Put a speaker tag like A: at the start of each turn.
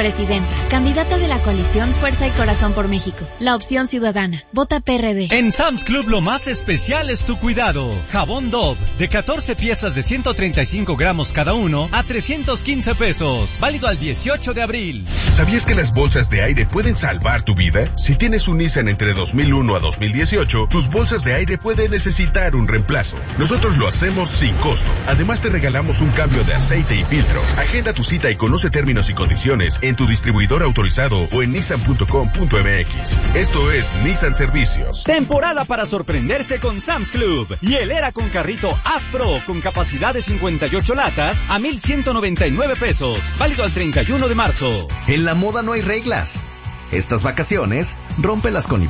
A: Presidenta, candidata de la coalición Fuerza y Corazón por México. La opción ciudadana. Vota PRD.
B: En Sam's Club lo más especial es tu cuidado. Jabón Dove, de 14 piezas de 135 gramos cada uno, a 315 pesos. Válido al 18 de abril.
C: ¿Sabías que las bolsas de aire pueden salvar tu vida? Si tienes un Nissan entre 2001 a 2018, tus bolsas de aire pueden necesitar un reemplazo. Nosotros lo hacemos sin costo. Además te regalamos un cambio de aceite y filtro. Agenda tu cita y conoce términos y condiciones en tu distribuidor autorizado o en nissan.com.mx. Esto es Nissan Servicios.
D: Temporada para sorprenderse con Sam's Club. Hielera con carrito Afro con capacidad de 58 latas a 1,199 pesos. Válido al 31 de marzo.
E: En la moda no hay reglas. Estas vacaciones, rómpelas con